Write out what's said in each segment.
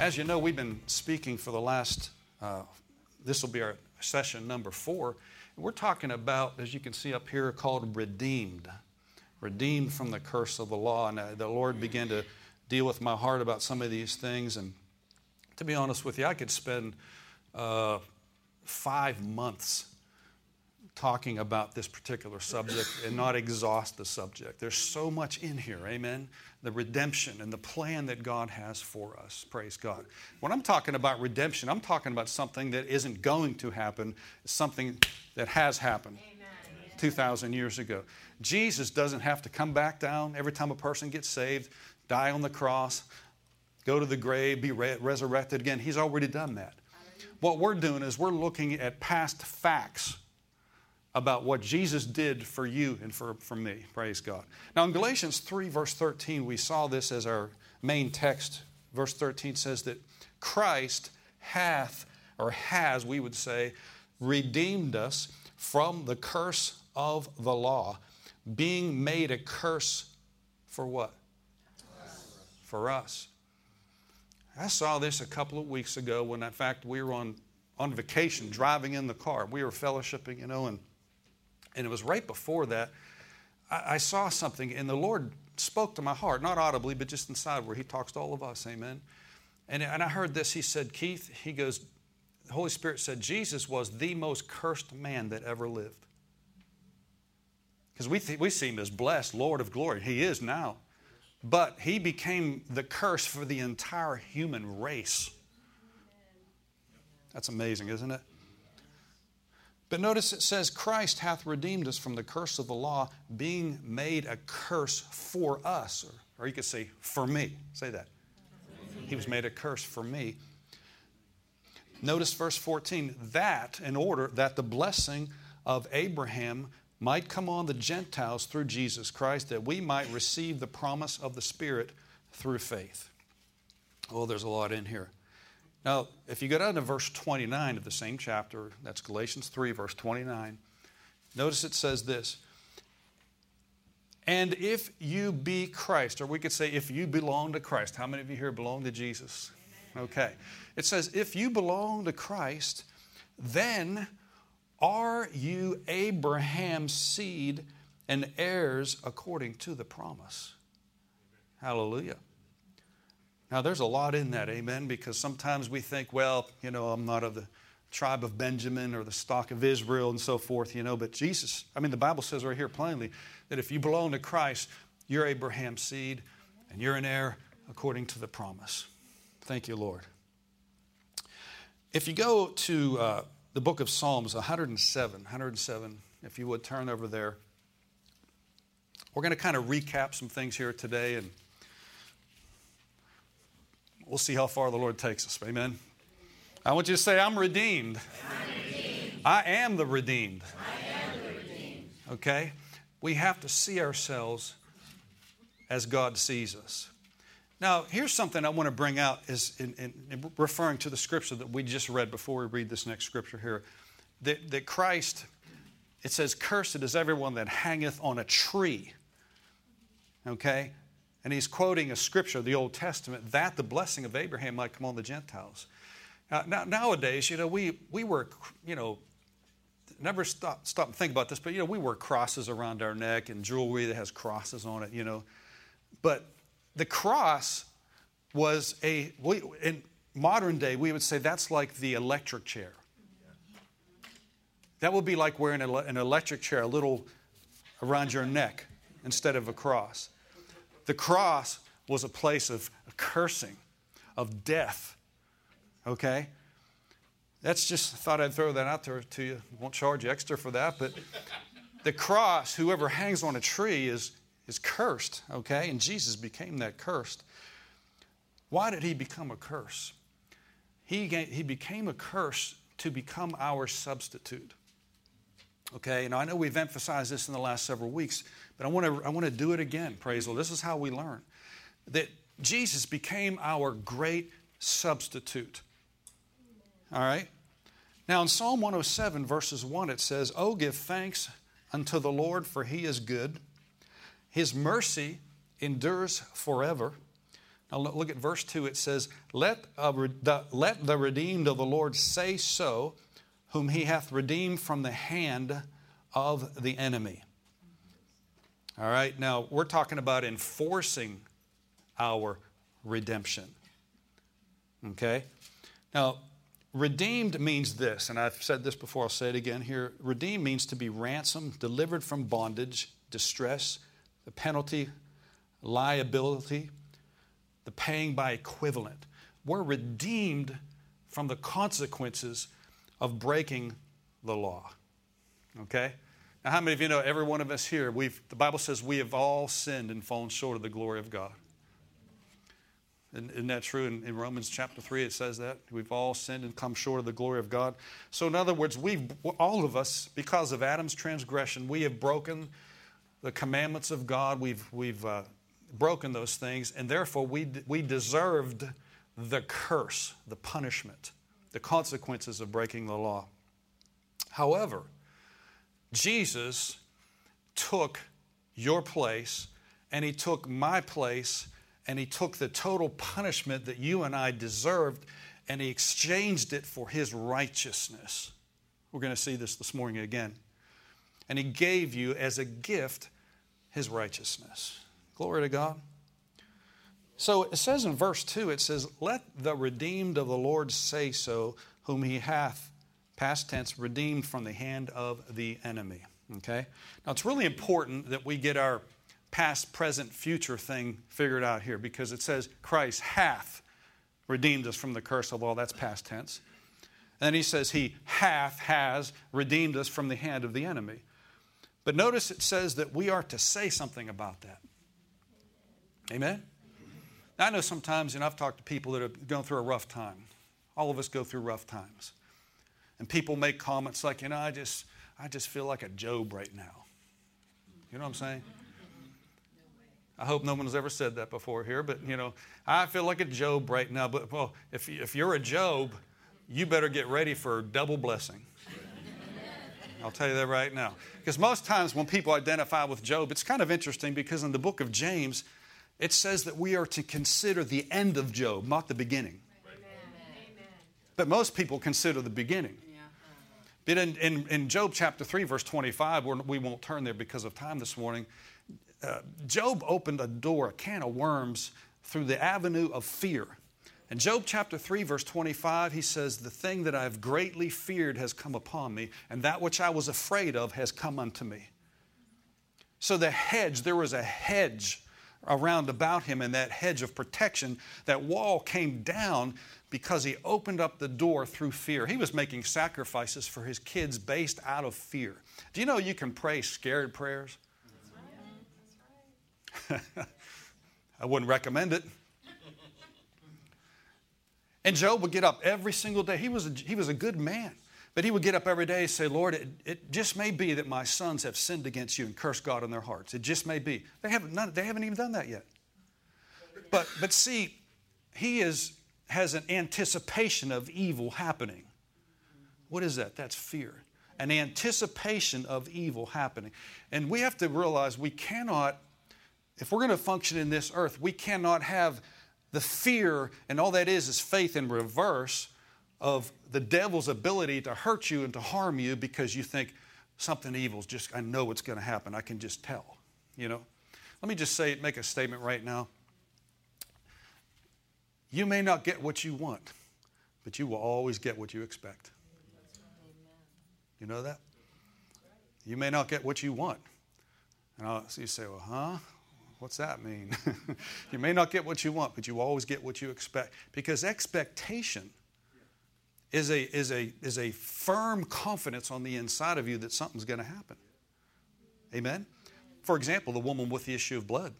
As you know, we've been speaking for the last, this will be our session number 4. We're talking about, as you can see up here, called redeemed. Redeemed from the curse of the law. And the Lord began to deal with my heart about some of these things. And to be honest with you, I could spend 5 months talking about this particular subject and not exhaust the subject. There's so much in here, amen? The redemption and the plan that God has for us, praise God. When I'm talking about redemption, I'm talking about something that isn't going to happen, something that has happened 2,000 years ago. Jesus doesn't have to come back down every time a person gets saved, die on the cross, go to the grave, be resurrected again. He's already done that. What we're doing is we're looking at past facts about what Jesus did for you and for me. Praise God. Now in Galatians 3 verse 13, we saw this as our main text. Verse 13 says that Christ hath, or has, we would say, redeemed us from the curse of the law, being made a curse for what? For us. I saw this a couple of weeks ago when, in fact, we were on vacation, driving in the car. We were fellowshipping, and it was right before that, I saw something, and the Lord spoke to my heart, not audibly, but just inside where He talks to all of us, amen? And I heard this, He said, Keith, He goes, the Holy Spirit said, Jesus was the most cursed man that ever lived. Because we see Him as blessed, Lord of glory. He is now. But He became the curse for the entire human race. That's amazing, isn't it? But notice it says, Christ hath redeemed us from the curse of the law, being made a curse for us. Or you could say, for me. Say that. He was made a curse for me. Notice verse 14, that in order that the blessing of Abraham might come on the Gentiles through Jesus Christ, that we might receive the promise of the Spirit through faith. Oh, there's a lot in here. Now, if you go down to verse 29 of the same chapter, that's Galatians 3, verse 29, notice it says this, and if you be Christ, or we could say if you belong to Christ. How many of you here belong to Jesus? Okay. It says, if you belong to Christ, then are you Abraham's seed and heirs according to the promise? Hallelujah. Now, there's a lot in that, amen, because sometimes we think, well, I'm not of the tribe of Benjamin or the stock of Israel and so forth, but Jesus, the Bible says right here plainly that if you belong to Christ, you're Abraham's seed and you're an heir according to the promise. Thank you, Lord. If you go to the book of Psalms 107, if you would turn over there, we're going to kind of recap some things here today, and we'll see how far the Lord takes us. Amen. I want you to say, I'm redeemed. I'm redeemed. I am the redeemed. I am the redeemed. Okay? We have to see ourselves as God sees us. Now, here's something I want to bring out is in referring to the scripture that we just read before we read this next scripture here. That Christ, it says, cursed is everyone that hangeth on a tree. Okay? And he's quoting a scripture, the Old Testament, that the blessing of Abraham might come on the Gentiles. Now nowadays, we were, never stop and think about this, but, we wear crosses around our neck and jewelry that has crosses on it, But the cross was in modern day, we would say that's like the electric chair. That would be like wearing an electric chair, a little around your neck instead of a cross. The cross was a place of cursing, of death. Okay? That's just, thought I'd throw that out there to you. Won't charge you extra for that, but the cross, whoever hangs on a tree is cursed, okay? And Jesus became that cursed. Why did He become a curse? He became a curse to become our substitute. Okay, now I know we've emphasized this in the last several weeks, but I want to do it again, praise the Lord. This is how we learn. That Jesus became our great substitute. All right? Now in Psalm 107, verses 1, it says, "Oh, give thanks unto the Lord, for He is good. His mercy endures forever. Now look at verse 2. It says, let the redeemed of the Lord say so, whom he hath redeemed from the hand of the enemy. All right, now we're talking about enforcing our redemption. Okay? Now, redeemed means this, and I've said this before, I'll say it again here. Redeemed means to be ransomed, delivered from bondage, distress, the penalty, liability, the paying by equivalent. We're redeemed from the consequences of breaking the law. Okay? Now, how many of you know every one of us here, the Bible says we have all sinned and fallen short of the glory of God. Isn't that true? In Romans chapter 3, it says that. We've all sinned and come short of the glory of God. So in other words, all of us, because of Adam's transgression, we have broken the commandments of God. We've broken those things, and therefore we deserved the curse, the punishment, the consequences of breaking the law. However, Jesus took your place, and he took my place, and he took the total punishment that you and I deserved, and he exchanged it for his righteousness. We're going to see this morning again. And he gave you as a gift his righteousness. Glory to God. So it says in verse 2, it says, let the redeemed of the Lord say so, whom he hath, past tense, redeemed from the hand of the enemy. Okay? Now it's really important that we get our past, present, future thing figured out here, because it says Christ hath redeemed us from the curse of law. That's past tense. And then he says he has redeemed us from the hand of the enemy. But notice it says that we are to say something about that. Amen? Now, I know sometimes, I've talked to people that have gone through a rough time. All of us go through rough times. And people make comments like, I just feel like a Job right now. You know what I'm saying? I hope no one has ever said that before here, but, I feel like a Job right now. But, well, if you're a Job, you better get ready for double blessing. I'll tell you that right now. Because most times when people identify with Job, it's kind of interesting, because in the book of James, it says that we are to consider the end of Job, not the beginning. Amen. But most people consider the beginning. But in Job chapter 3, verse 25, we won't turn there because of time this morning, Job opened a door, a can of worms, through the avenue of fear. In Job chapter 3, verse 25, he says, the thing that I have greatly feared has come upon me, and that which I was afraid of has come unto me. So there was a hedge around about him, and that hedge of protection, that wall came down because he opened up the door through fear. He was making sacrifices for his kids based out of fear. Do you know you can pray scared prayers? That's right. I wouldn't recommend it. And Job would get up every single day. He was a good man. But he would get up every day and say, Lord, it just may be that my sons have sinned against you and cursed God in their hearts. It just may be. They haven't even done that yet. But see, he has an anticipation of evil happening. What is that? That's fear. An anticipation of evil happening. And we have to realize we cannot, if we're going to function in this earth, we cannot have the fear, and all that is faith in reverse of the devil's ability to hurt you and to harm you because you think something evil is just, I know it's going to happen. I can just tell, Let me just make a statement right now. You may not get what you want, but you will always get what you expect. You know that? You may not get what you want. And you say, well, huh? What's that mean? You may not get what you want, but you always get what you expect. Because expectation is a firm confidence on the inside of you that something's going to happen. Amen? For example, the woman with the issue of blood.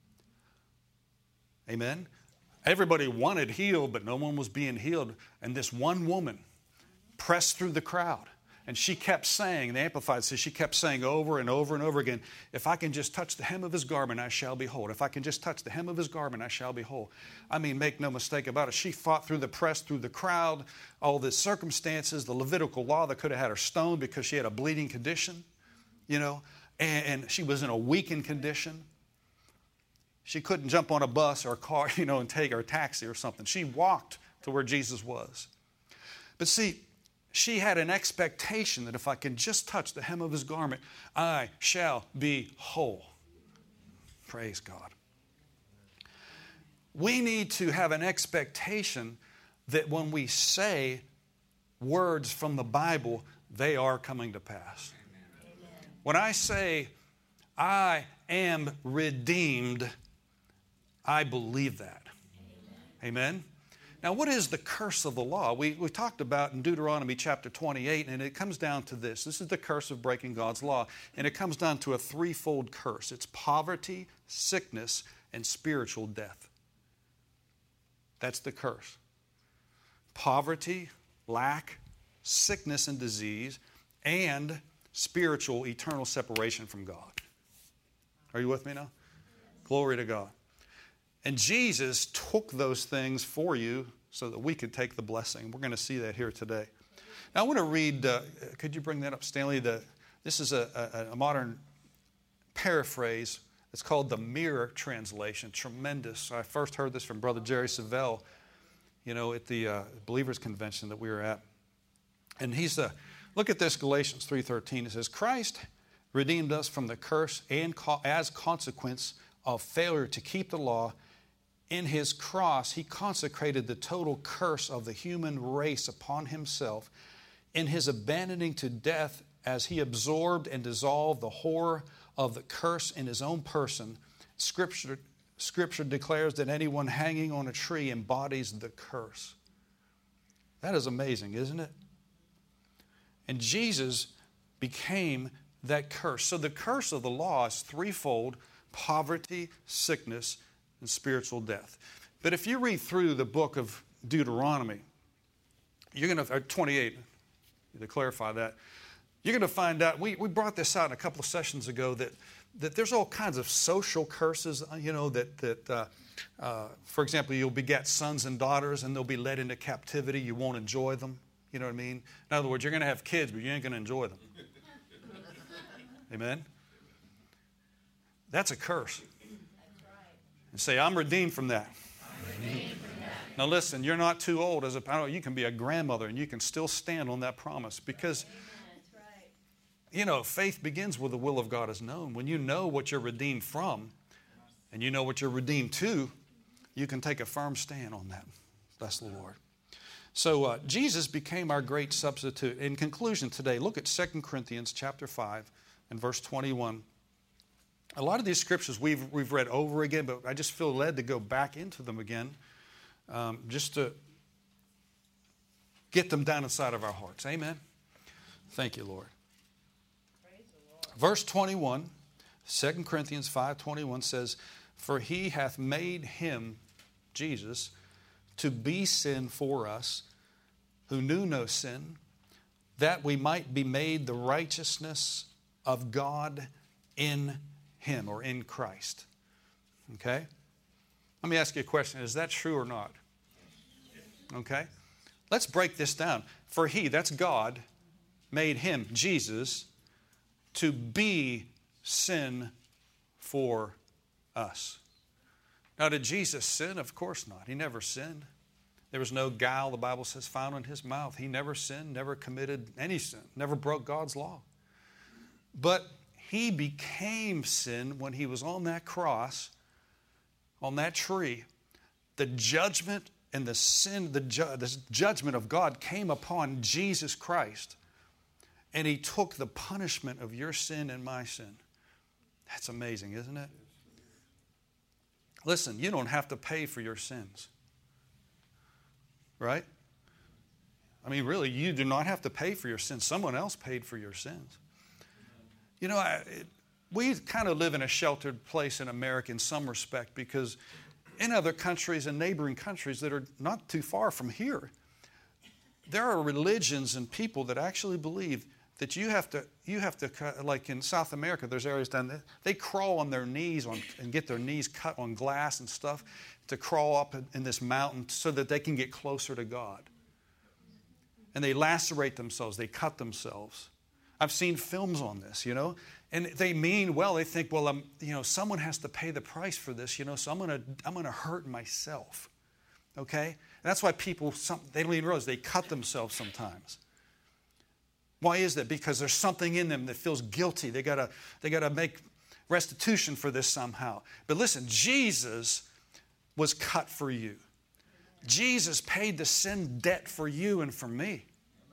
Amen? Everybody wanted healed, but no one was being healed. And this one woman pressed through the crowd. And she kept saying, the Amplified says, she kept saying over and over and over again, if I can just touch the hem of his garment, I shall be whole. If I can just touch the hem of his garment, I shall be whole. I mean, make no mistake about it. She fought through the press, through the crowd, all the circumstances, the Levitical law that could have had her stoned because she had a bleeding condition, and she was in a weakened condition. She couldn't jump on a bus or a car, and take her a taxi or something. She walked to where Jesus was. But see, she had an expectation that if I can just touch the hem of his garment, I shall be whole. Praise God. We need to have an expectation that when we say words from the Bible, they are coming to pass. Amen. When I say, I am redeemed, I believe that. Amen. Amen? Now, what is the curse of the law? We talked about in Deuteronomy chapter 28, and it comes down to this. This is the curse of breaking God's law, and it comes down to a threefold curse. It's poverty, sickness, and spiritual death. That's the curse. Poverty, lack, sickness and disease, and spiritual eternal separation from God. Are you with me now? Glory to God. And Jesus took those things for you so that we could take the blessing. We're going to see that here today. Now I want to read, could you bring that up, Stanley? This is a modern paraphrase. It's called the Mirror Translation. Tremendous. I first heard this from Brother Jerry Savelle, at the Believers Convention that we were at. And look at this, Galatians 3:13. It says, Christ redeemed us from the curse and as consequence of failure to keep the law. In his cross, he consecrated the total curse of the human race upon himself. In his abandoning to death, as he absorbed and dissolved the horror of the curse in his own person, Scripture declares that anyone hanging on a tree embodies the curse. That is amazing, isn't it? And Jesus became that curse. So the curse of the law is threefold: poverty, sickness, and spiritual death. But if you read through the book of Deuteronomy, you're going to, 28, to clarify that, you're going to find out, we brought this out in a couple of sessions ago, that there's all kinds of social curses, for example, you'll beget sons and daughters and they'll be led into captivity. You won't enjoy them. You know what I mean? In other words, you're going to have kids, but you ain't going to enjoy them. Amen? That's a curse. And say, I'm redeemed from that. Now listen, you're not too old as you can be a grandmother and you can still stand on that promise because, faith begins where the will of God is known. When you know what you're redeemed from and you know what you're redeemed to, you can take a firm stand on that. Bless the Lord. So Jesus became our great substitute. In conclusion today, look at 2 Corinthians chapter 5 and verse 21. A lot of these scriptures we've read over again, but I just feel led to go back into them again just to get them down inside of our hearts. Amen? Thank you, Lord. Praise the Lord. Verse 21, 2 Corinthians 5:21 says, For he hath made him, Jesus, to be sin for us, who knew no sin, that we might be made the righteousness of God in him, or in Christ. Okay? Let me ask you a question. Is that true or not? Okay? Let's break this down. For he, that's God, made him, Jesus, to be sin for us. Now, did Jesus sin? Of course not. He never sinned. There was no guile, the Bible says, found in his mouth. He never sinned, never committed any sin, never broke God's law. But he became sin when he was on that cross, on that tree. The judgment and the sin, the judgment of God came upon Jesus Christ. And he took the punishment of your sin and my sin. That's amazing, isn't it? Listen, you don't have to pay for your sins. Right? I mean, really, you do not have to pay for your sins. Someone else paid for your sins. We kind of live in a sheltered place in America in some respect because in other countries and neighboring countries that are not too far from here, there are religions and people that actually believe that you have to, like in South America, there's areas down there, they crawl on their knees and get their knees cut on glass and stuff to crawl up in this mountain so that they can get closer to God. And they lacerate themselves, they cut themselves. I've seen films on this, and they mean well. They think, well, someone has to pay the price for this, so I'm going to hurt myself, okay? And that's why people, they don't even realize they cut themselves sometimes. Why is that? Because there's something in them that feels guilty. They gotta make restitution for this somehow. But listen, Jesus was cut for you. Jesus paid the sin debt for you and for me.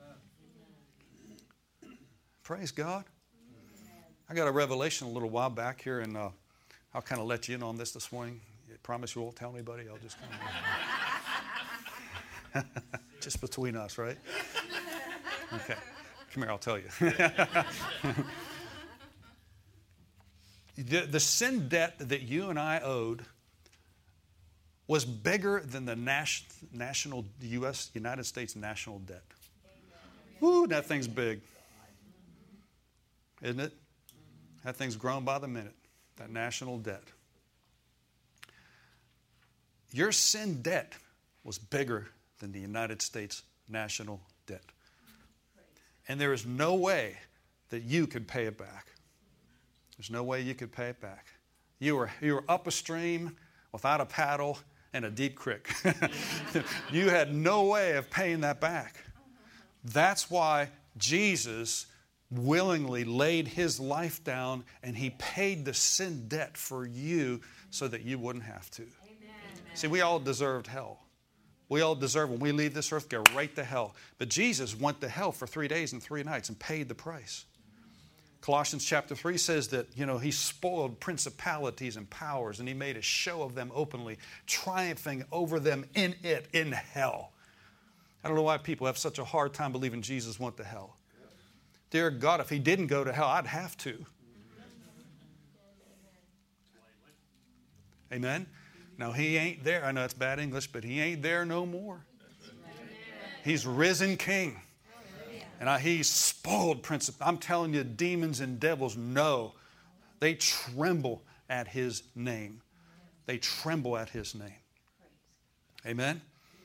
Praise God. I got a revelation a little while back here, and I'll kind of let you in on this morning. I promise you won't tell anybody. I'll just kind of just between us, right? Okay. Come here, I'll tell you. The sin debt that you and I owed was bigger than the national United States national debt. Woo, that thing's big. Isn't it? That thing's grown by the minute, that national debt. Your sin debt was bigger than the United States national debt. And there is no way that you could pay it back. There's no way you could pay it back. You were up a stream without a paddle in a deep creek. You had no way of paying that back. That's why Jesus willingly laid his life down and he paid the sin debt for you so that you wouldn't have to. Amen. See, we all deserved hell. We all deserve, when we leave this earth, go right to hell. But Jesus went to hell for 3 days and 3 nights and paid the price. Colossians chapter 3 says that, he spoiled principalities and powers, and he made a show of them openly, triumphing over them in hell. I don't know why people have such a hard time believing Jesus went to hell. Dear God, if he didn't go to hell, I'd have to. Amen? Now, he ain't there. I know it's bad English, but he ain't there no more. He's risen king. And he spoiled principalities. I'm telling you, demons and devils know. They tremble at his name. They tremble at his name. Amen?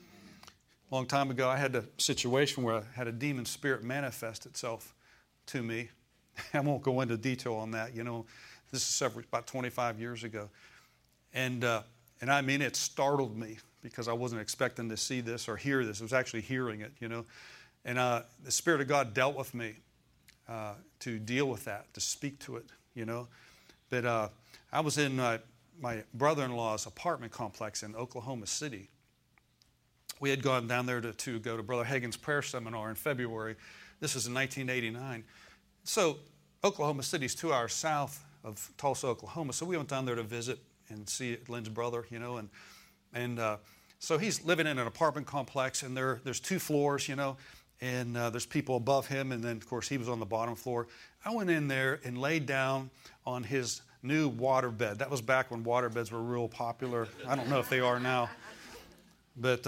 A long time ago, I had a situation where I had a demon spirit manifest itself to me. I won't go into detail on that. This is about 25 years ago. And I mean, it startled me because I wasn't expecting to see this or hear this. I was actually hearing it, And the Spirit of God dealt with me to deal with that, to speak to it, But I was in my brother-in-law's apartment complex in Oklahoma City. We had gone down there to go to Brother Hagin's prayer seminar in February. This was in 1989. So Oklahoma City is 2 hours south of Tulsa, Oklahoma. So we went down there to visit and see Lynn's brother, And so he's living in an apartment complex, and there's 2 floors, and there's people above him, and then, of course, he was on the bottom floor. I went in there and laid down on his new water bed. That was back when water beds were real popular. I don't know if they are now. But,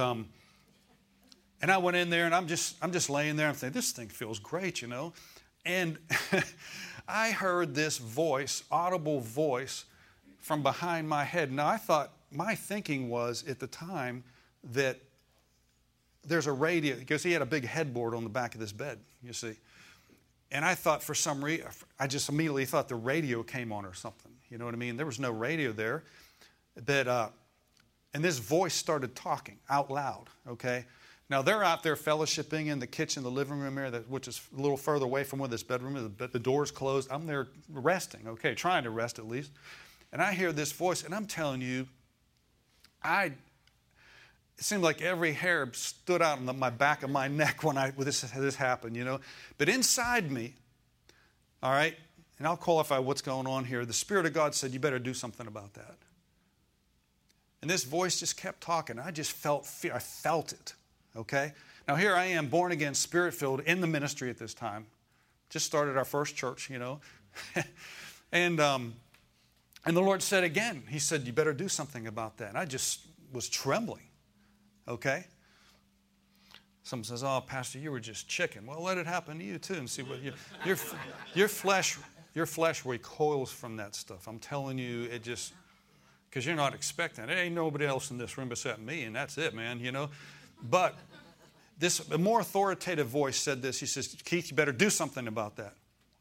and I went in there, and I'm just laying there, and I'm thinking, this thing feels great, And I heard this voice, audible voice, from behind my head. Now, I thought, my thinking was at the time that there's a radio, because he had a big headboard on the back of this bed, you see. And I thought for some reason, I just immediately thought the radio came on or something. You know what I mean? There was no radio there. But, and this voice started talking out loud, okay? Now, they're out there fellowshipping in the kitchen, the living room area, which is a little further away from where this bedroom is. The door's closed. I'm there resting, okay, trying to rest at least. And I hear this voice, and I'm telling you, it seemed like every hair stood out on my back of my neck when this happened, But inside me, all right, and I'll qualify what's going on here, the Spirit of God said, you better do something about that. And this voice just kept talking. I just felt fear. I felt it, okay? Now, here I am, born again, Spirit-filled, in the ministry at this time. Just started our first church, And the Lord said again, he said, you better do something about that. And I just was trembling, okay? Someone says, oh, Pastor, you were just chicken. Well, let it happen to you too and see what your flesh recoils from that stuff. I'm telling you, it just, because you're not expecting it. There ain't nobody else in this room except me, and that's it, man, But a more authoritative voice said this. He says, Keith, you better do something about that.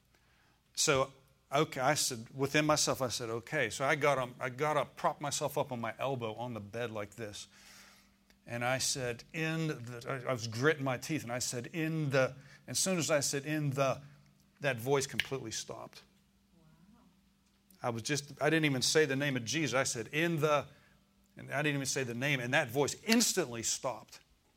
So, okay, I said, within myself, I said, okay. So I got up, propped myself up on my elbow on the bed like this. And I said, I was gritting my teeth, and I said, as soon as I said, that voice completely stopped. Wow. I didn't even say the name of Jesus. I said, and I didn't even say the name, and that voice instantly stopped.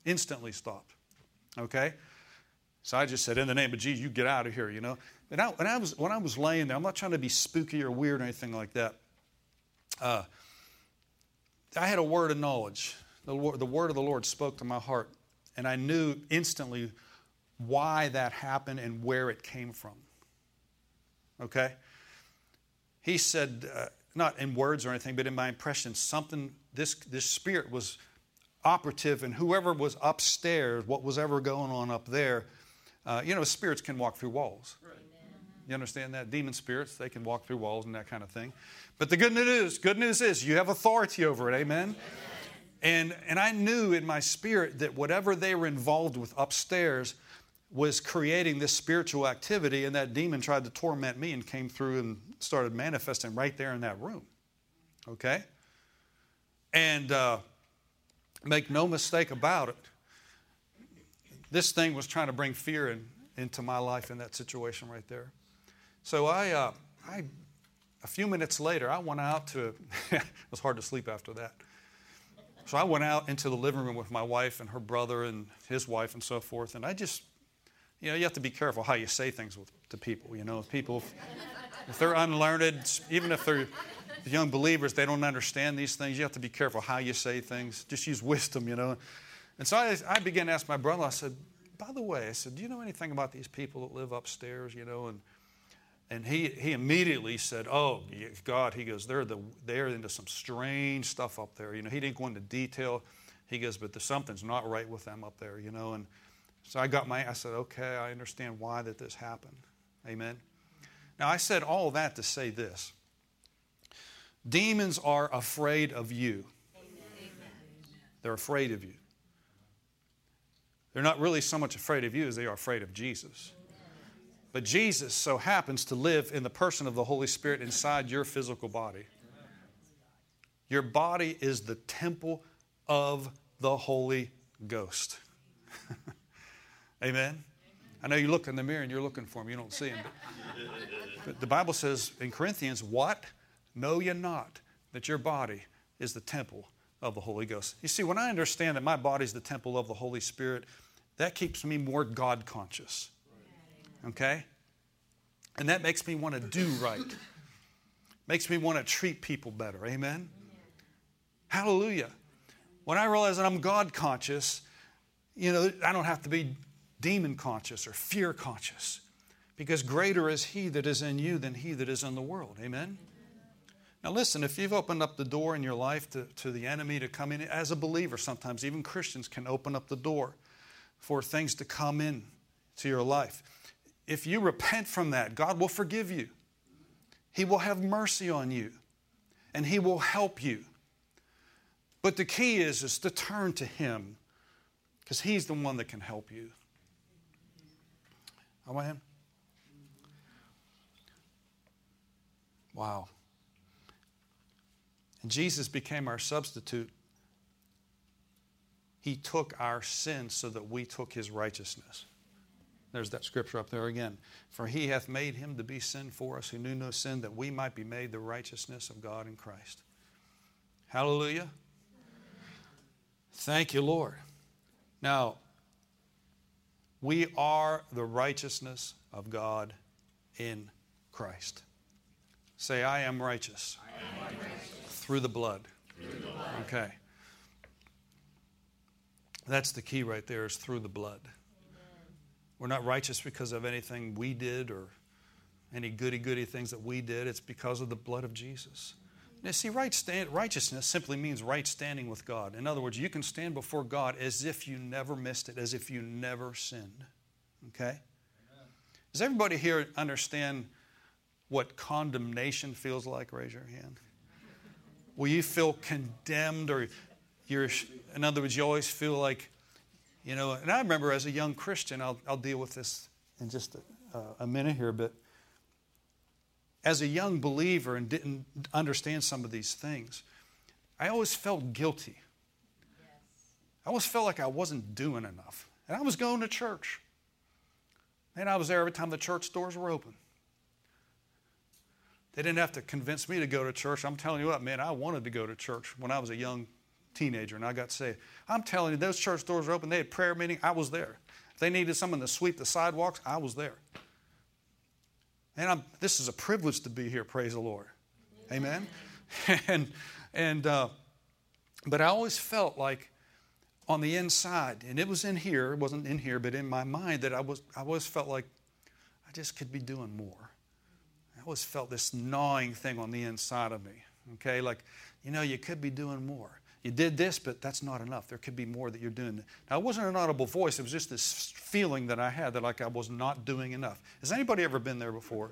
Okay? So I just said, in the name of Jesus, you get out of here, you know. And when I was laying there, I'm not trying to be spooky or weird or anything like that. I had a word of knowledge. The word of the Lord spoke to my heart, and I knew instantly why that happened and where it came from. Okay? He said, not in words or anything, but in my impression, this spirit was operative, and whoever was upstairs, what was ever going on up there, spirits can walk through walls. Right. You understand that? Demon spirits, they can walk through walls and that kind of thing. But the good news is you have authority over it, amen? And I knew in my spirit that whatever they were involved with upstairs was creating this spiritual activity, and that demon tried to torment me and came through and started manifesting right there in that room. Okay? And make no mistake about it, this thing was trying to bring fear into my life in that situation right there. So a few minutes later, I went out to, it was hard to sleep after that. So I went out into the living room with my wife and her brother and his wife and so forth. And I just, you have to be careful how you say things to people. People, if they're unlearned, even if they're young believers, they don't understand these things. You have to be careful how you say things. Just use wisdom, And so I began to ask my brother, I said, by the way, do you know anything about these people that live upstairs, And he immediately said, oh, God, he goes, they're into some strange stuff up there. He didn't go into detail. He goes, but something's not right with them up there, And so I said, okay, I understand why this happened. Amen. Now, I said all that to say this. Demons are afraid of you. Amen. They're afraid of you. They're not really so much afraid of you as they are afraid of Jesus. But Jesus so happens to live in the person of the Holy Spirit inside your physical body. Your body is the temple of the Holy Ghost. Amen? I know you look in the mirror and you're looking for him. You don't see him. But the Bible says in Corinthians, what? Know ye not that your body is the temple of the Holy Ghost? You see, when I understand that my body is the temple of the Holy Spirit, that keeps me more God conscious. Okay? And that makes me want to do right. Makes me want to treat people better. Amen? Hallelujah. When I realize that I'm God conscious, I don't have to be demon conscious or fear conscious. Because greater is he that is in you than he that is in the world. Amen? Now listen, if you've opened up the door in your life to the enemy to come in, as a believer sometimes, even Christians can open up the door for things to come in to your life. If you repent from that, God will forgive you. He will have mercy on you. And he will help you. But the key is to turn to him. Because he's the one that can help you. Amen? Wow. And Jesus became our substitute. He took our sins so that we took his righteousness. There's that scripture up there again. For he hath made him to be sin for us who knew no sin, that we might be made the righteousness of God in Christ. Hallelujah. Thank you, Lord. Now, we are the righteousness of God in Christ. Say, I am righteous. I am righteous. Through the blood. Through the blood. Okay. That's the key right there, is through the blood. Amen. We're not righteous because of anything we did or any goody-goody things that we did. It's because of the blood of Jesus. Now, see, righteousness simply means right standing with God. In other words, you can stand before God as if you never missed it, as if you never sinned. Okay? Amen. Does everybody here understand what condemnation feels like? Raise your hand. Will you feel condemned, or in other words, you always feel like, and I remember as a young Christian, I'll deal with this in just a minute here, but as a young believer and didn't understand some of these things, I always felt guilty. I always felt like I wasn't doing enough. And I was going to church. And I was there every time the church doors were open. They didn't have to convince me to go to church. I'm telling you what, man, I wanted to go to church when I was a young teenager and I got saved. I'm telling you, those church doors were open. They had prayer meeting. I was there. If they needed someone to sweep the sidewalks, I was there. And this is a privilege to be here, praise the Lord. Amen? But I always felt like on the inside, and it was in here, it wasn't in here, but in my mind, that I always felt like I just could be doing more. I always felt this gnawing thing on the inside of me. Okay, like, you could be doing more. You did this, but that's not enough. There could be more that you're doing. Now, it wasn't an audible voice. It was just this feeling that I had that like I was not doing enough. Has anybody ever been there before?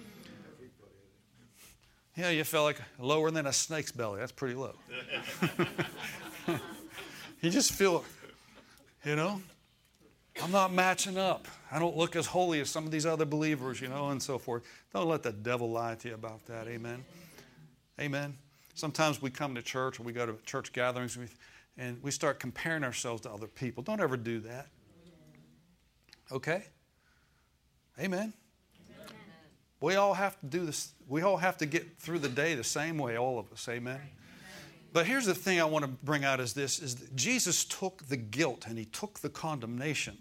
Yeah, you felt like lower than a snake's belly. That's pretty low. You just feel, I'm not matching up. I don't look as holy as some of these other believers, and so forth. Don't let the devil lie to you about that. Amen. Amen. Sometimes we come to church or we go to church gatherings and we start comparing ourselves to other people. Don't ever do that. Okay? Amen. We all have to do this. We all have to get through the day the same way, all of us. Amen. But here's the thing I want to bring out is that Jesus took the guilt and he took the condemnation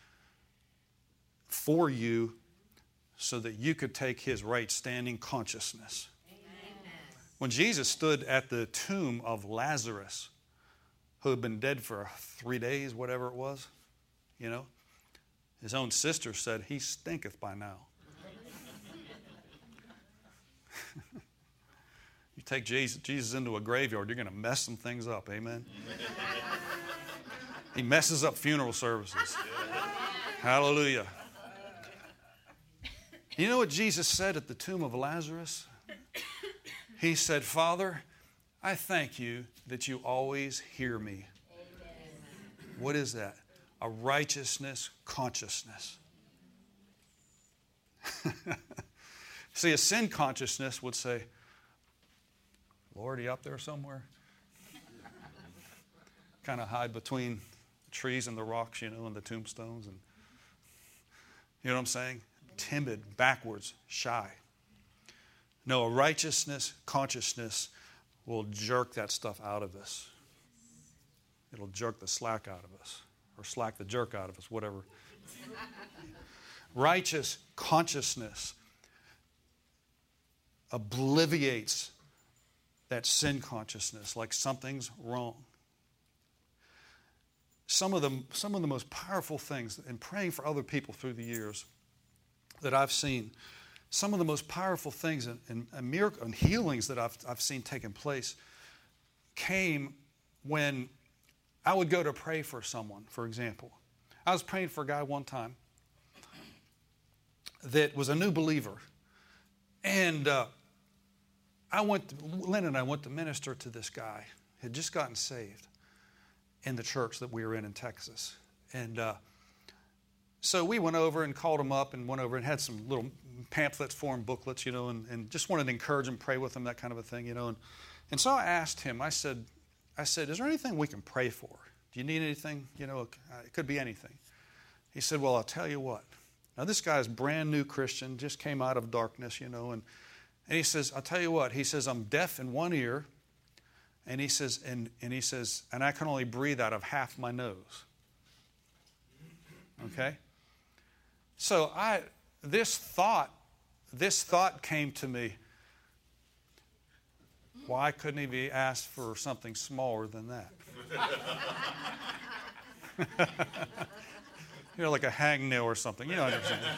for you so that you could take his right standing consciousness. When Jesus stood at the tomb of Lazarus, who had been dead for 3 days, whatever it was, his own sister said, he stinketh by now. You take Jesus into a graveyard, you're going to mess some things up, amen? He messes up funeral services. Hallelujah. You know what Jesus said at the tomb of Lazarus? He said, Father, I thank you that you always hear me. Amen. What is that? A righteousness consciousness. See, a sin consciousness would say, Lord, are you up there somewhere? Kind of hide between the trees and the rocks, and the tombstones. And you know what I'm saying? Timid, backwards, shy. No, a righteousness consciousness will jerk that stuff out of us. It'll jerk the slack out of us, or slack the jerk out of us, whatever. Righteous consciousness obliviates that sin consciousness, like something's wrong. Some of the most powerful things in praying for other people through the years that I've seen, some of the most powerful things and miracle and healings that I've seen taking place came when I would go to pray for someone, for example. I was praying for a guy one time that was a new believer. And Lynn and I went to minister to this guy. He had just gotten saved in the church that we were in Texas. And so we went over and called him up and went over and had some little pamphlets for him, booklets, and just wanted to encourage him, pray with him, that kind of a thing, And so I asked him, I said, is there anything we can pray for? Do you need anything? It could be anything. He said, well, I'll tell you what. Now, this guy's brand new Christian, just came out of darkness, and he says, I'll tell you what. He says, I'm deaf in one ear, and he says, and I can only breathe out of half my nose. Okay? So this thought came to me. Why couldn't he be asked for something smaller than that? Like a hangnail or something. You know what I'm saying?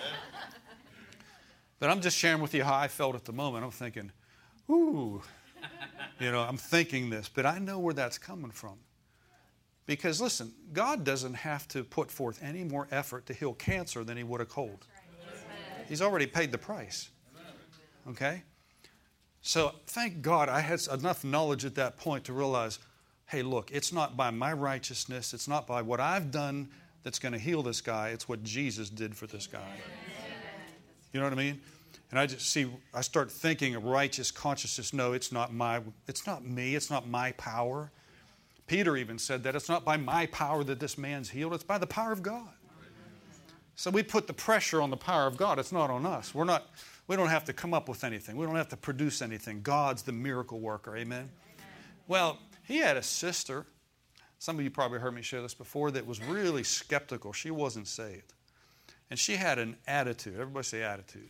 But I'm just sharing with you how I felt at the moment. I'm thinking, ooh, I'm thinking this, but I know where that's coming from. Because listen, God doesn't have to put forth any more effort to heal cancer than he would a cold. He's already paid the price. Okay? So thank God I had enough knowledge at that point to realize, hey, look, it's not by my righteousness, it's not by what I've done that's going to heal this guy, it's what Jesus did for this guy. You know what I mean? And I start thinking of righteous consciousness. No, it's not me, it's not my power. Peter even said that it's not by my power that this man's healed, it's by the power of God. So we put the pressure on the power of God. It's not on us. We don't have to come up with anything. We don't have to produce anything. God's the miracle worker. Amen? Well, he had a sister, some of you probably heard me share this before, that was really skeptical. She wasn't saved. And she had an attitude. Everybody say attitude.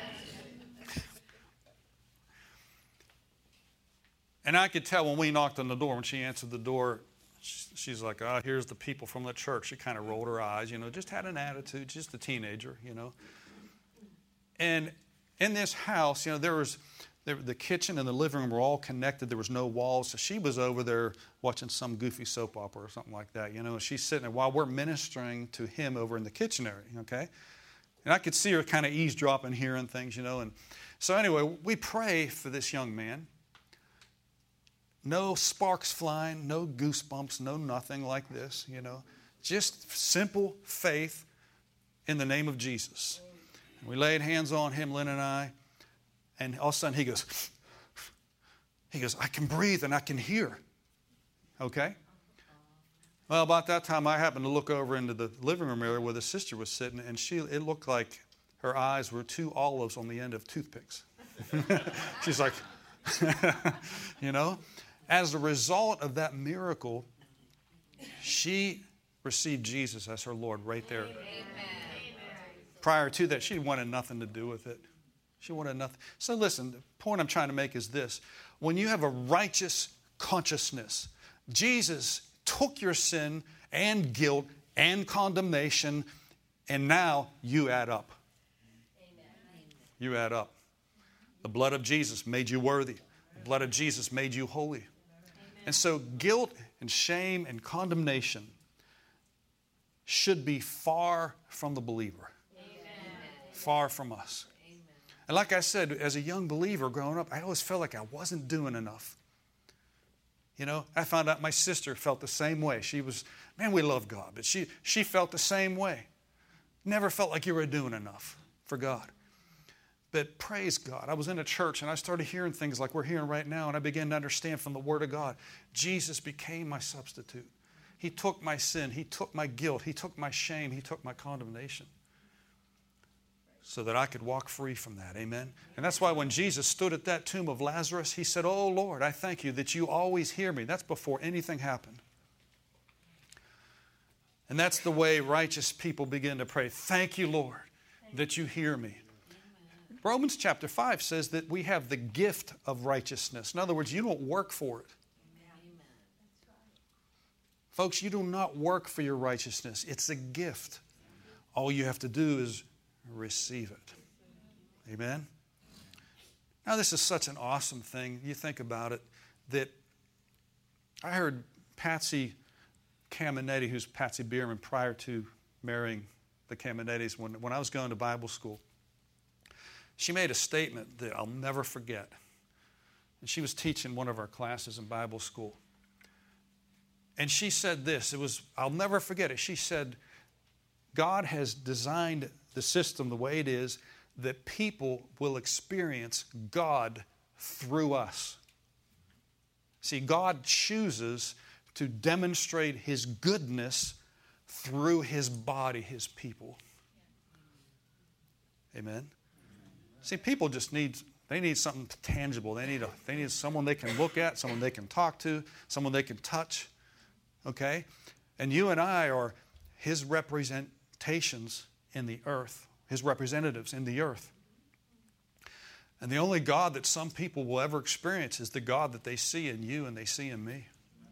And I could tell when we knocked on the door, when she answered the door, she's like, oh, here's the people from the church. She kind of rolled her eyes, just had an attitude, just a teenager, And in this house, the kitchen and the living room were all connected. There was no walls. So she was over there watching some goofy soap opera or something like that, and she's sitting there while we're ministering to him over in the kitchen area, okay? And I could see her kind of eavesdropping, hearing things, And so anyway, we pray for this young man. No sparks flying, no goosebumps, no nothing like this, Just simple faith in the name of Jesus. And we laid hands on him, Lynn and I, and all of a sudden he goes, I can breathe and I can hear. Okay? Well, about that time I happened to look over into the living room area where the sister was sitting, and it looked like her eyes were two olives on the end of toothpicks. She's like, As a result of that miracle, she received Jesus as her Lord right there. Amen. Prior to that, she wanted nothing to do with it. She wanted nothing. So listen, the point I'm trying to make is this. When you have a righteous consciousness, Jesus took your sin and guilt and condemnation, and now you add up. Amen. You add up. The blood of Jesus made you worthy. The blood of Jesus made you holy. And so guilt and shame and condemnation should be far from the believer. Amen. Far from us. Amen. And like I said, as a young believer growing up, I always felt like I wasn't doing enough. I found out my sister felt the same way. She was, we love God, but she felt the same way. Never felt like you were doing enough for God. But praise God, I was in a church and I started hearing things like we're hearing right now, and I began to understand from the Word of God, Jesus became my substitute. He took my sin, He took my guilt, He took my shame, He took my condemnation so that I could walk free from that. Amen? And that's why when Jesus stood at that tomb of Lazarus, He said, oh Lord, I thank you that you always hear me. That's before anything happened. And that's the way righteous people begin to pray. Thank you, Lord, that you hear me. Romans chapter 5 says that we have the gift of righteousness. In other words, you don't work for it. Amen. Folks, you do not work for your righteousness. It's a gift. All you have to do is receive it. Amen? Now, this is such an awesome thing. You think about it, that I heard Patsy Cameneti, who's Patsy Bierman, prior to marrying the Camenetis, when I was going to Bible school. She made a statement that I'll never forget. And she was teaching one of our classes in Bible school. And she said this, I'll never forget it. She said, God has designed the system the way it is that people will experience God through us. See, God chooses to demonstrate His goodness through His body, His people. Amen? See, people just need something tangible. They need someone they can look at, someone they can talk to, someone they can touch. Okay? And you and I are His representations in the earth, His representatives in the earth. And the only God that some people will ever experience is the God that they see in you and they see in me.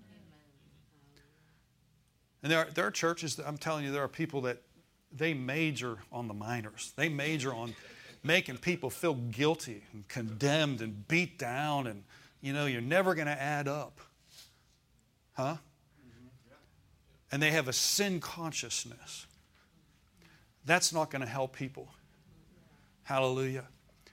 And there are churches, I'm telling you, there are people that they major on the minors. They major on making people feel guilty and condemned and beat down, and you're never going to add up. Huh? And they have a sin consciousness. That's not going to help people. Hallelujah.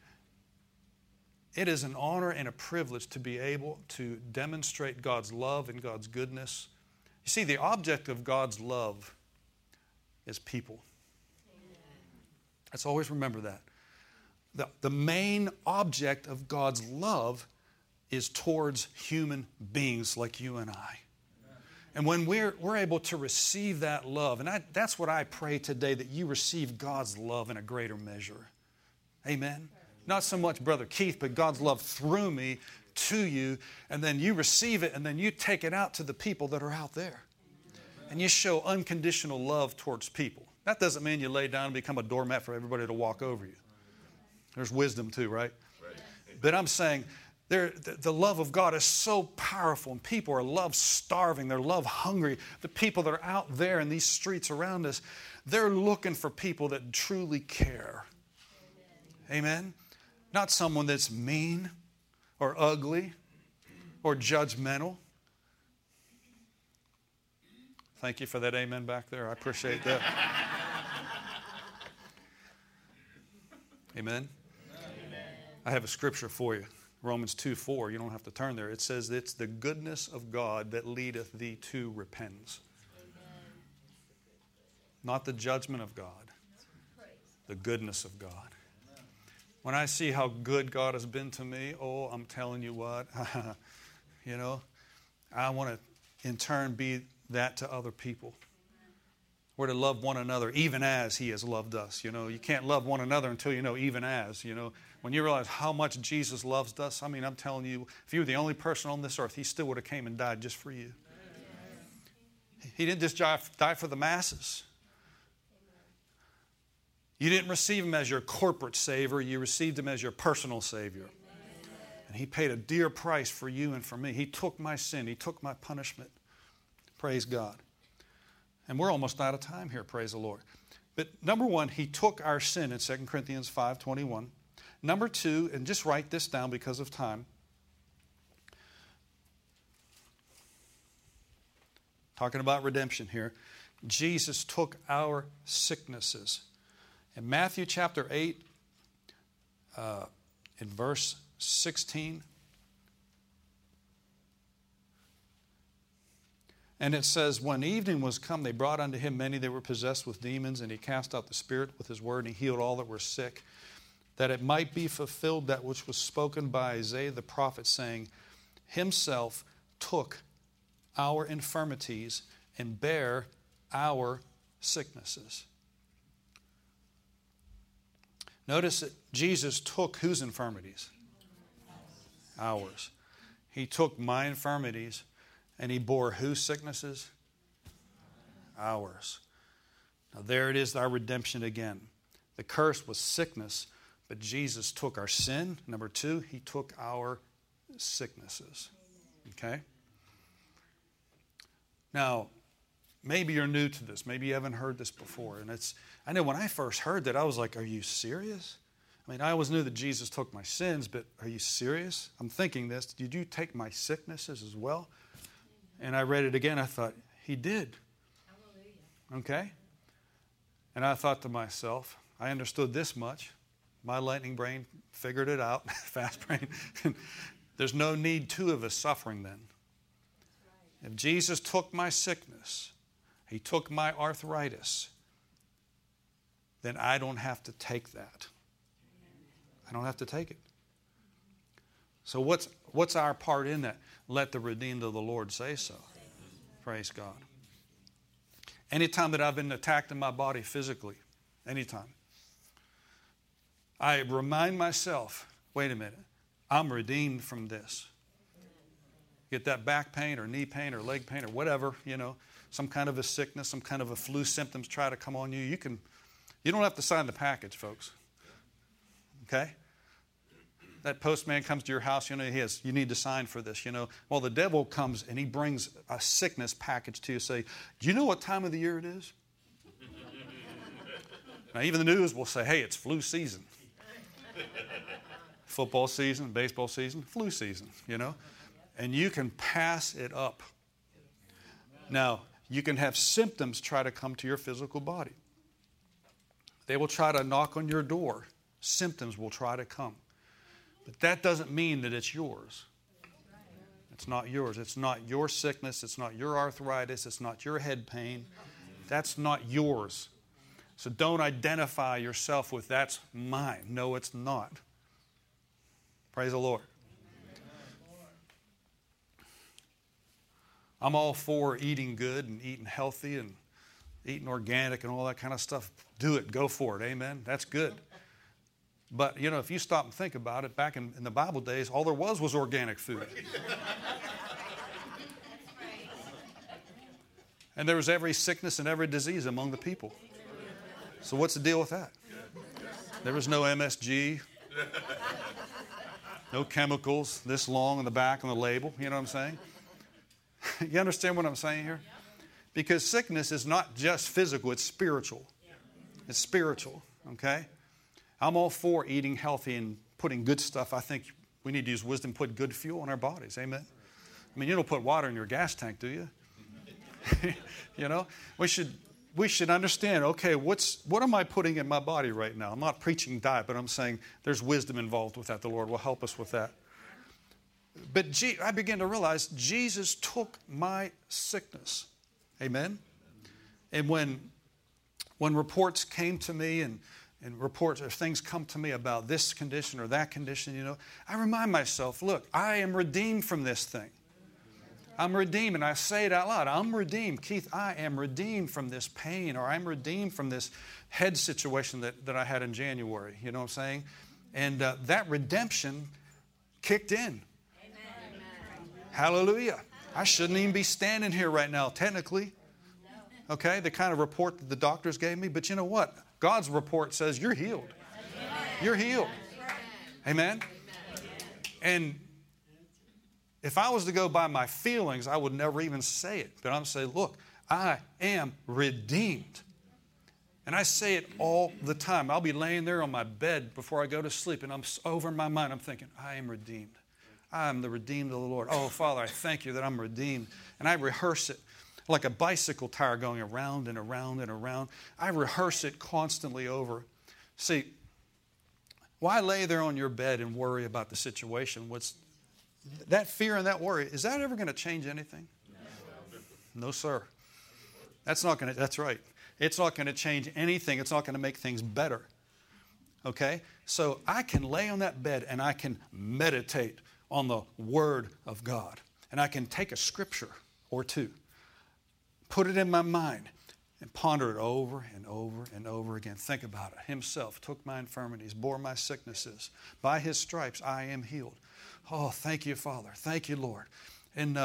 It is an honor and a privilege to be able to demonstrate God's love and God's goodness. You see, the object of God's love is people. Let's always remember that. The main object of God's love is towards human beings like you and I. And when we're able to receive that love, and that's what I pray today, that you receive God's love in a greater measure. Amen? Not so much Brother Keith, but God's love through me to you, and then you receive it, and then you take it out to the people that are out there. And you show unconditional love towards people. That doesn't mean you lay down and become a doormat for everybody to walk over you. There's wisdom too, right? But I'm saying the love of God is so powerful, and people are love starving, they're love hungry. The people that are out there in these streets around us, they're looking for people that truly care. Amen? Not someone that's mean or ugly or judgmental. Thank you for that amen back there. I appreciate that. Amen? I have a scripture for you. Romans 2:4. You don't have to turn there. It says, it's the goodness of God that leadeth thee to repentance. Not the judgment of God. The goodness of God. When I see how good God has been to me, I'm telling you what, I want to in turn be that to other people. We're to love one another even as He has loved us. You can't love one another until you know even as. When you realize how much Jesus loves us, I'm telling you, if you were the only person on this earth, He still would have came and died just for you. He didn't just die for the masses. You didn't receive Him as your corporate Savior. You received Him as your personal Savior. And He paid a dear price for you and for me. He took my sin. He took my punishment. Praise God. And we're almost out of time here, praise the Lord. But number one, He took our sin in 2 Corinthians 5:21. Number two, and just write this down because of time. Talking about redemption here. Jesus took our sicknesses. In Matthew chapter 8, in verse 16, and it says, when evening was come, they brought unto Him many that were possessed with demons, and He cast out the spirit with His word, and He healed all that were sick, that it might be fulfilled that which was spoken by Isaiah the prophet, saying, Himself took our infirmities and bare our sicknesses. Notice that Jesus took whose infirmities? Ours. He took my infirmities and He bore whose sicknesses? Ours. Now there it is, our redemption again. The curse was sickness, but Jesus took our sin. Number two, He took our sicknesses. Okay? Now, maybe you're new to this. Maybe you haven't heard this before. And I know when I first heard that, I was like, are you serious? I always knew that Jesus took my sins, but are you serious? I'm thinking this. Did you take my sicknesses as well? And I read it again. I thought, He did. Hallelujah. Okay? And I thought to myself, I understood this much. My lightning brain figured it out. Fast brain. There's no need two of us suffering then. If Jesus took my sickness, He took my arthritis, then I don't have to take that. I don't have to take it. So what's our part in that? Let the redeemed of the Lord say so. Praise God. Anytime that I've been attacked in my body physically, anytime, I remind myself, wait a minute, I'm redeemed from this. Get that back pain or knee pain or leg pain or whatever, some kind of a sickness, some kind of a flu symptoms try to come on you. You don't have to sign the package, folks. Okay? That postman comes to your house, you need to sign for this, Well, the devil comes and he brings a sickness package to you. Say, do you know what time of the year it is? Now, even the news will say, hey, it's flu season. Football season, baseball season, flu season, And you can pass it up. Now, you can have symptoms try to come to your physical body. They will try to knock on your door. Symptoms will try to come. But that doesn't mean that it's yours. It's not yours. It's not your sickness. It's not your arthritis. It's not your head pain. That's not yours. So don't identify yourself with that's mine. No, it's not. Praise the Lord. I'm all for eating good and eating healthy and eating organic and all that kind of stuff. Do it. Go for it. Amen. That's good. But, you know, if you stop and think about it, back in the Bible days, all there was organic food. And there was every sickness and every disease among the people. So what's the deal with that? There was no MSG, no chemicals this long on the back on the label. You know what I'm saying? You understand what I'm saying here? Because sickness is not just physical, it's spiritual. It's spiritual, okay? I'm all for eating healthy and putting good stuff. I think we need to use wisdom, put good fuel in our bodies. Amen? I mean, you don't put water in your gas tank, do you? You know? We should understand, okay, what am I putting in my body right now? I'm not preaching diet, but I'm saying there's wisdom involved with that. The Lord will help us with that. But I began to realize Jesus took my sickness. Amen? And when reports came to me and reports or things come to me about this condition or that condition, you know, I remind myself, look, I am redeemed from this thing. I'm redeemed, and I say it out loud. I'm redeemed. Keith, I am redeemed from this pain, or I'm redeemed from this head situation that I had in January. You know what I'm saying? And that redemption kicked in. Amen. Hallelujah. I shouldn't even be standing here right now, technically. Okay, the kind of report that the doctors gave me. But you know what? God's report says you're healed. You're healed. Amen? And if I was to go by my feelings, I would never even say it. But I'm saying, look, I am redeemed. And I say it all the time. I'll be laying there on my bed before I go to sleep, and I'm over in my mind, I'm thinking, I am redeemed. I am the redeemed of the Lord. Oh, Father, I thank you that I'm redeemed. And I rehearse it like a bicycle tire going around and around and around. I rehearse it constantly over. See, why lay there on your bed and worry about the situation? That fear and that worry, is that ever going to change anything? No, sir. That's right. It's not going to change anything. It's not going to make things better. Okay? So I can lay on that bed and I can meditate on the Word of God. And I can take a scripture or two, put it in my mind, and ponder it over and over and over again. Think about it. Himself took my infirmities, bore my sicknesses. By His stripes I am healed. Oh, thank you, Father. Thank you, Lord. And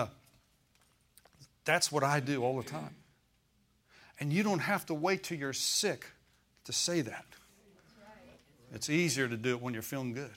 that's what I do all the time. And you don't have to wait till you're sick to say that. It's easier to do it when you're feeling good.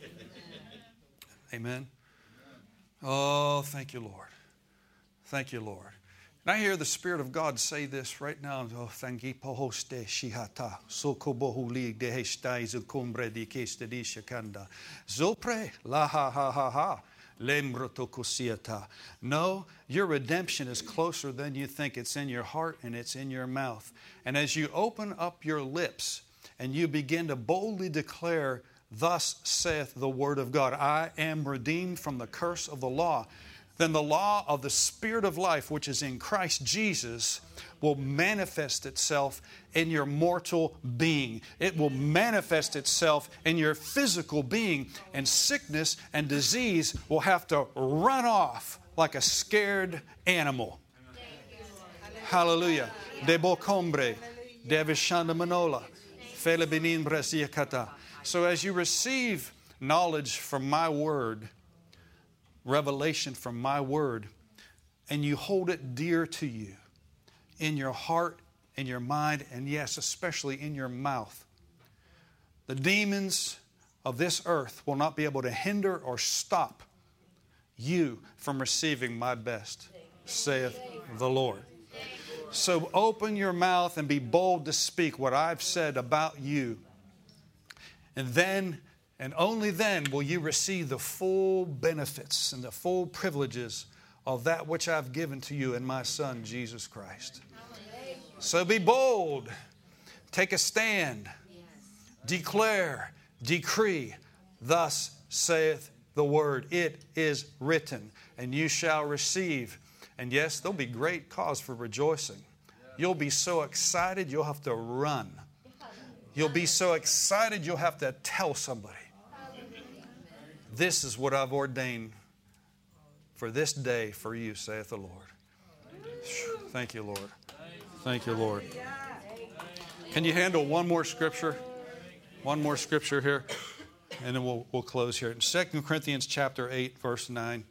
Amen. Oh, thank you, Lord. Thank you, Lord. And I hear the Spirit of God say this right now. Oh, thank you, Pohoste Shihata. Sokobohuli dehestai zukumbre di kestedi shakanda. Zopre la ha ha ha ha. Lemrotokosiata. No, your redemption is closer than you think. It's in your heart and it's in your mouth. And as you open up your lips and you begin to boldly declare, thus saith the Word of God, I am redeemed from the curse of the law, then the law of the Spirit of life, which is in Christ Jesus, will manifest itself in your mortal being. It will manifest itself in your physical being, and sickness and disease will have to run off like a scared animal. Hallelujah. Debocombre, devishanda manola, felebinin brasiakata. So as you receive knowledge from my Word, revelation from my Word, and you hold it dear to you in your heart, in your mind, and yes, especially in your mouth, the demons of this earth will not be able to hinder or stop you from receiving my best, saith the Lord. So open your mouth and be bold to speak what I've said about you. And then, and only then, will you receive the full benefits and the full privileges of that which I've given to you in my Son, Jesus Christ. So be bold. Take a stand. Declare, decree, thus saith the Word. It is written, and you shall receive. And yes, there'll be great cause for rejoicing. You'll be so excited you'll have to run. You'll be so excited you'll have to tell somebody. This is what I've ordained for this day for you, saith the Lord. Thank you, Lord. Thank you, Lord. Can you handle one more scripture? One more scripture here, and then we'll close here. In 2 Corinthians chapter 8, verse 9.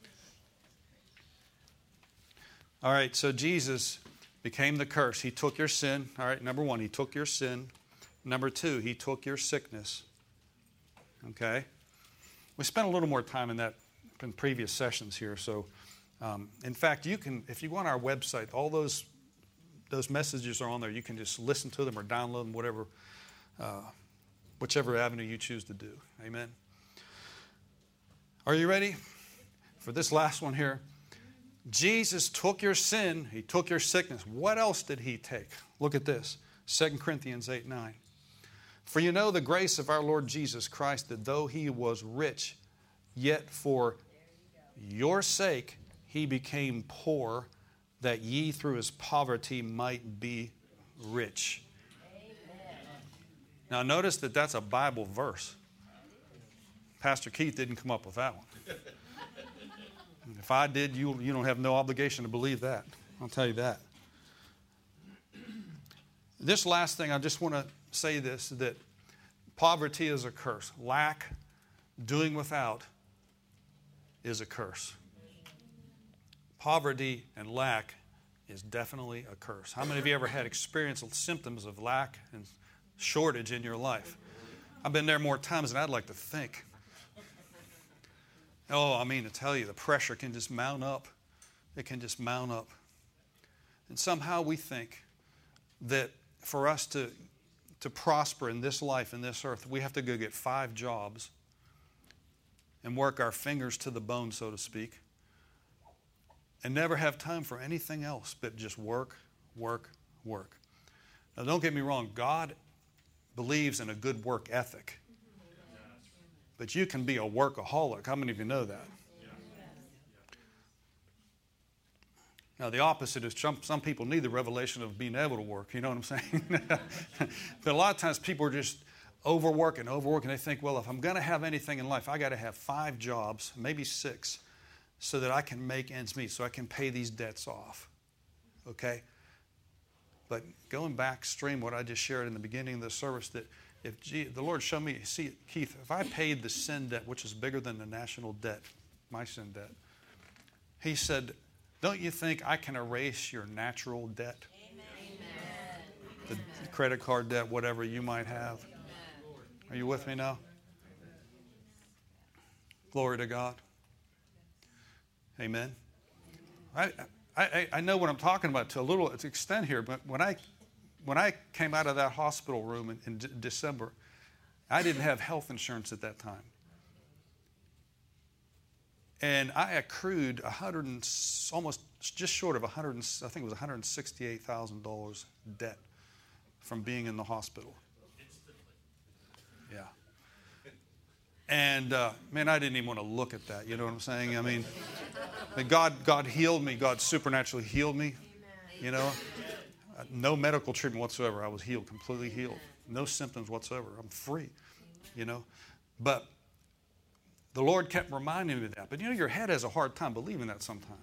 All right, so Jesus became the curse. He took your sin. All right, number one, He took your sin. Number two, He took your sickness. Okay? We spent a little more time in that in previous sessions here. So, in fact, you can, if you go on our website, all those messages are on there. You can just listen to them or download them, whatever, whichever avenue you choose to do. Amen. Are you ready for this last one here? Jesus took your sin. He took your sickness. What else did He take? Look at this. 2 Corinthians 8, 9. For you know the grace of our Lord Jesus Christ, that though He was rich, yet for your sake He became poor, that ye through His poverty might be rich. Amen. Now notice that that's a Bible verse. Pastor Keith didn't come up with that one. If I did, you don't have no obligation to believe that. I'll tell you that. This last thing, I just want to say this, that poverty is a curse. Lack, doing without, is a curse. Poverty and lack is definitely a curse. How many of you ever had experienced symptoms of lack and shortage in your life? I've been there more times than I'd like to think. Oh, I mean to tell you, the pressure can just mount up. It can just mount up. And somehow we think that for us to prosper in this life, in this earth, we have to go get 5 jobs and work our fingers to the bone, so to speak, and never have time for anything else but just work, work, work. Now, don't get me wrong. God believes in a good work ethic. But you can be a workaholic. How many of you know that? Now, the opposite is some people need the revelation of being able to work. You know what I'm saying? But a lot of times people are just overworking. They think, well, if I'm going to have anything in life, I got to have 5 jobs, maybe 6, so that I can make ends meet, so I can pay these debts off. Okay? But going back stream, what I just shared in the beginning of the service, that if the Lord showed me, see, Keith, if I paid the sin debt, which is bigger than the national debt, my sin debt, He said, don't you think I can erase your natural debt? Amen. The credit card debt, whatever you might have. Amen. Are you with me now? Glory to God. Amen. I know what I'm talking about to a little extent here, but when I came out of that hospital room in December, I didn't have health insurance at that time. And I accrued almost just short of I think it was $168,000 debt from being in the hospital. Yeah. And man, I didn't even want to look at that. You know what I'm saying? I mean, God healed me. God supernaturally healed me. You know, no medical treatment whatsoever. I was healed, completely healed. No symptoms whatsoever. I'm free. You know, but the Lord kept reminding me of that. But you know, your head has a hard time believing that sometimes.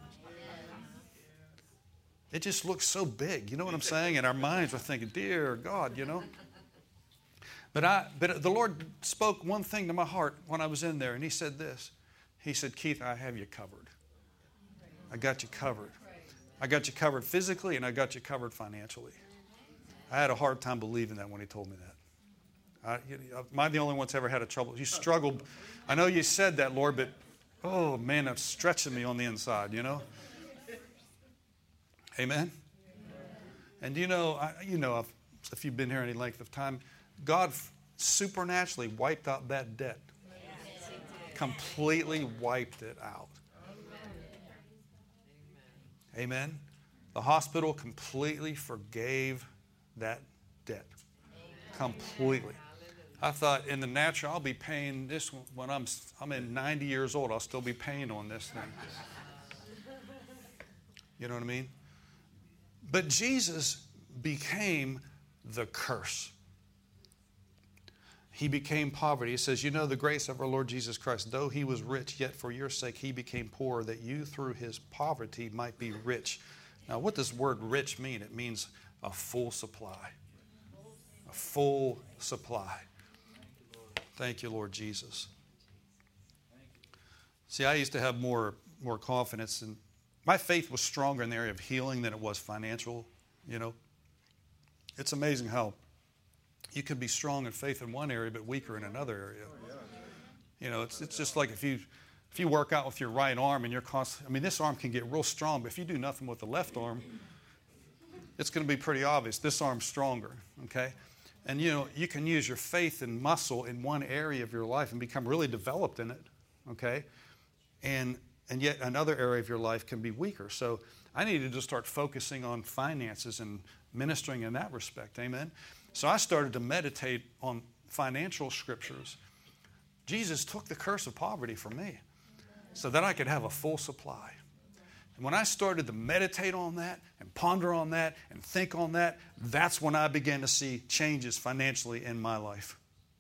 It just looks so big. You know what I'm saying? And our minds are thinking, dear God, you know. But the Lord spoke one thing to my heart when I was in there, and He said this. He said, Keith, I have you covered. I got you covered. I got you covered physically, and I got you covered financially. I had a hard time believing that when He told me that. Am I the only one that's ever had a trouble? You struggled. I know you said that, Lord, but oh man, that's stretching me on the inside, you know. Amen. And you know, if you've been here any length of time, God supernaturally wiped out that debt. Yes, completely wiped it out. Amen. The hospital completely forgave that debt. Completely. I thought in the natural, I'll be paying this when I'm in 90 years old. I'll still be paying on this thing. You know what I mean? But Jesus became the curse. He became poverty. It says, you know the grace of our Lord Jesus Christ, though he was rich, yet for your sake he became poor, that you through his poverty might be rich. Now, what does the word rich mean? It means a full supply. A full supply. Thank you, Lord Jesus. See, I used to have more confidence, and my faith was stronger in the area of healing than it was financial, you know. It's amazing how you can be strong in faith in one area but weaker in another area. You know, it's just like if you work out with your right arm and you're this arm can get real strong, but if you do nothing with the left arm, it's going to be pretty obvious. This arm's stronger, okay? And, you know, you can use your faith and muscle in one area of your life and become really developed in it, okay? And yet another area of your life can be weaker. So I needed to start focusing on finances and ministering in that respect, amen? So I started to meditate on financial scriptures. Jesus took the curse of poverty from me so that I could have a full supply. And when I started to meditate on that and ponder on that and think on that, that's when I began to see changes financially in my life.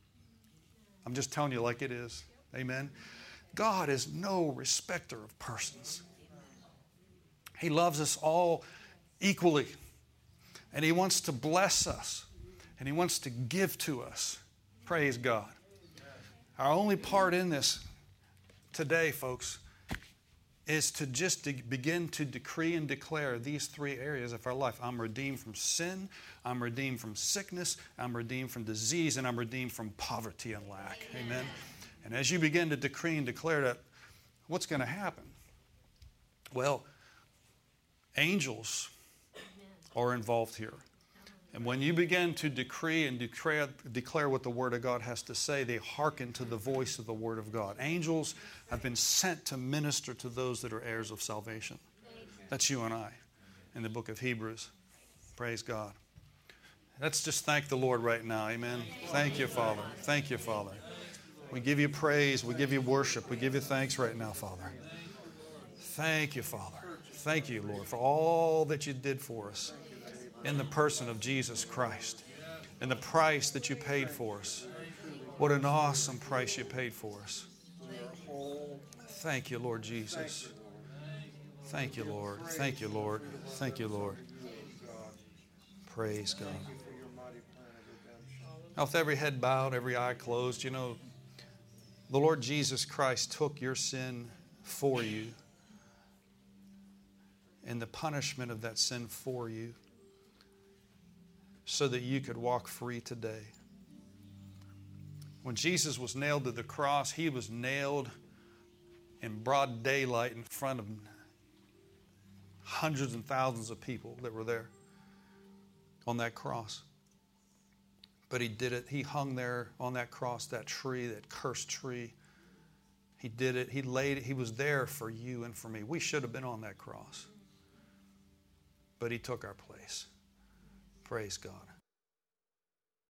I'm just telling you like it is. Amen. God is no respecter of persons. He loves us all equally. And he wants to bless us. And he wants to give to us. Praise God. Our only part in this today, folks, is to just begin to decree and declare these three areas of our life. I'm redeemed from sin, I'm redeemed from sickness, I'm redeemed from disease, and I'm redeemed from poverty and lack. Amen. And as you begin to decree and declare that, what's going to happen? Well, angels are involved here. And when you begin to decree and declare what the Word of God has to say, they hearken to the voice of the Word of God. Angels have been sent to minister to those that are heirs of salvation. That's you and I in the book of Hebrews. Praise God. Let's just thank the Lord right now. Amen. Thank you, Father. Thank you, Father. We give you praise. We give you worship. We give you thanks right now, Father. Thank you, Father. Thank you, Lord, for all that you did for us in the person of Jesus Christ and the price that you paid for us. What an awesome price you paid for us. Thank you, Lord Jesus. Thank you, Lord. Thank you, Lord. Thank you, Lord. Praise God. Now, with every head bowed, every eye closed, you know, the Lord Jesus Christ took your sin for you and the punishment of that sin for you so that you could walk free today. When Jesus was nailed to the cross, he was nailed in broad daylight in front of hundreds and thousands of people that were there on that cross. But he did it. He hung there on that cross, that tree, that cursed tree. He did it. He laid it. He was there for you and for me. We should have been on that cross. But he took our place. Praise God.